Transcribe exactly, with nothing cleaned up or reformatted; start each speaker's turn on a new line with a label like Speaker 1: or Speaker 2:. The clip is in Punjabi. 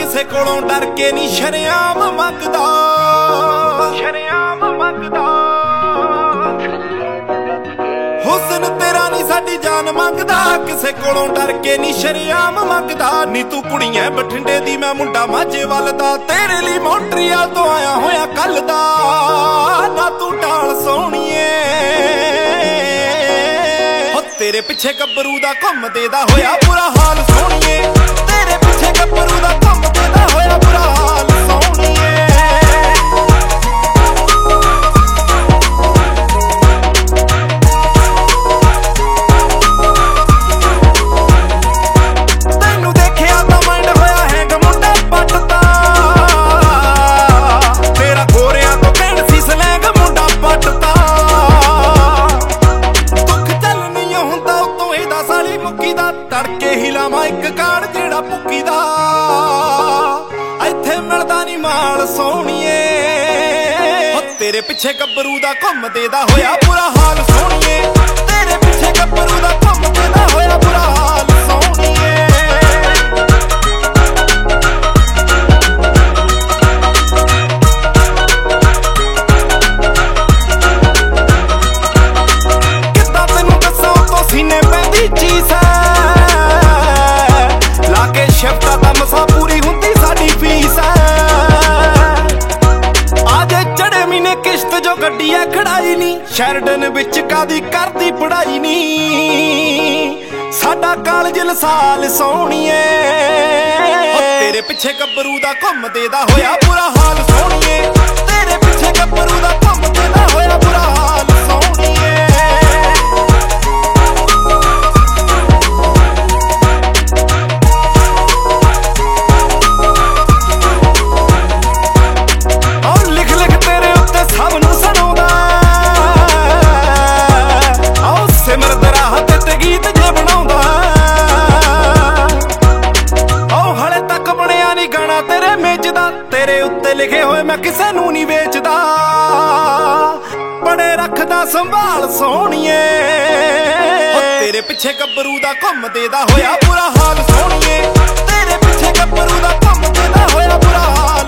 Speaker 1: ਕਿਸੇ ਕੋਲੋਂ ਡਰ ਕੇ ਨਹੀਂ ਸ਼ਰੇਆਮ ਮੰਗਦਾ, ਸ਼ਰੇਆਮ ਮੰਗਦਾ। ਹੁਸਨ ਤੇਰਾ ਨਹੀਂ ਸਾਡੀ ਜਾਨ ਮੰਗਦਾ, ਕਿਸੇ ਕੋਲੋਂ ਡਰ ਕੇ ਨਹੀਂ ਸ਼ਰੇਆਮ ਮੰਗਦਾ। ਨੀ ਤੂੰ ਕੁੜੀਆਂ ਬਠਿੰਡੇ ਦੀ, ਮੈਂ ਮੁੰਡਾ ਮਾਝੇ ਵੱਲ ਦਾ, ਤੇਰੇ ਲਈ ਮੌਂਟਰੀਅਲ ਤੋਂ ਆਇਆ ਹੋਇਆ ਕੱਲ ਦਾ। ਨਾ ਤੂੰ ਢਾਲ ਸੋਹਣੀਏ, ਹੋ ਤੇਰੇ ਪਿੱਛੇ ਗੱਭਰੂ ਦਾ ਘੁੰਮਦੇ ਦਾ ਹੋਇਆ ਬੁਰਾ ਹਾਲ ਸੋਹਣੀਏ, ਤੇਰੇ ਪਿੱਛੇ ਗੱਭਰੂ ਦਾ ਘੁੰਮਦੇ ਦਾ ਹੋਇਆ ਬੁਰਾ ਹਾਲ ਸੋਹਣੀਏ। ਤੈਨੂੰ ਦੇਖਿਆ ਤਾਂ ਮਾਈਂਡ ਹੋਇਆ ਹੈਂਗ ਮੁੰਡਾ ਪੱਟ ਦਾ, ਤੇਰਾ ਗੋਰਿਆਂ ਤੋਂ ਕਹਿਣ ਸੀ ਸਲੈਂਗ ਮੁੰਡਾ ਪੱਟ ਦਾ। ਦੁੱਖ ਚੱਲ ਨਹੀਂ ਹੁੰਦਾ ਉਤੋਂ ਇਹਦਾ ਸਾਲੀ ਮੁੱਕੀ ਦਾ, ਤੜਕੇ ਹੀ ਲਾਵਾਂ ਇੱਕ ਕਾੜ ਜਿਹੜਾ ਪੁੱਕੀ ਦਾ। ਇੱਥੇ ਮਿਲਦਾ ਨੀ ਮਾਲ ਸੋਹਣੀਏ, ਹੋ ਤੇਰੇ ਪਿੱਛੇ ਗੱਭਰੂ ਦਾ ਘੁੰਮਦੇ ਦਾ ਹੋਇਆ ਬੁਰਾ ਹਾਲ ਸੋਹਣੀਏ, ਤੇਰੇ ਪਿੱਛੇ ਗੱਭਰੂ ਦਾ ਘੁੰਮਦੇ ਦਾ ਹੋਇਆ ਬੁਰਾ ਹਾਲ ਸੋਹਣੀਏ। ਕਿੱਦਾਂ ਤੈਨੂੰ ਦੱਸਾਂ ਉਤੋਂ ਸੀਨੇ ਪੈਂਦੀ ਚੀਜ਼ ਹੈ, ਲਾ ਕੇ ਸ਼ਿਫਟਾਂ ਤਾਂ ਮਸਾਂ ਪੂਰੀ ਹੁੰਦੀ ਸਾਡੀ ਫੀਸ ਹੈ। ਆਜੇ ਚੜੇ ਮਹੀਨੇ ਕਿਸ਼ਤ ਜੋ ਗੱਡੀ ਐ ਖੜਾਈ ਨੀ, ਸ਼ੈਰਡਨ ਵਿੱਚ ਕਾਦੀ ਕਰਦੀ ਪੜਾਈ ਨੀ। ਸਾਡਾ ਕਾਲਜ ਲਸਾਲ ਸੋਹਣੀਏ, ਤੇਰੇ ਪਿੱਛੇ ਗੱਭਰੂ ਦਾ ਘੁੰਮਦੇ ਦਾ ਹੋਇਆ ਬੁਰਾ ਹਾਲ ਸੋਹਣੀਏ, ਤੇਰੇ ਪਿੱਛੇ ਗੱਭਰੂ ਦਾ ਘੁੰਮਦੇ ਦਾ ਹੋਇਆ ਬੁਰਾ ਹਾਲ ਸੋਹਣੀਏ। ਤੇਰੇ ਉੱਤੇ ਲਿਖੇ ਹੋਏ ਮੈਂ ਕਿਸੇ ਨੂੰ ਨਹੀਂ ਵੇਚਦਾ, ਬੜੇ ਰੱਖਦਾ ਸੰਭਾਲ ਸੋਹਣੀਏ। ਤੇਰੇ ਪਿੱਛੇ ਗੱਭਰੂ ਦਾ ਘੁੰਮਦੇ ਦਾ ਹੋਇਆ ਬੁਰਾ ਹਾਲ ਸੋਹਣੀਏ, ਤੇਰੇ ਪਿੱਛੇ ਗੱਭਰੂ ਦਾ ਘੁੰਮਦੇ ਦਾ ਹੋਇਆ ਬੁਰਾ ਹਾਲ।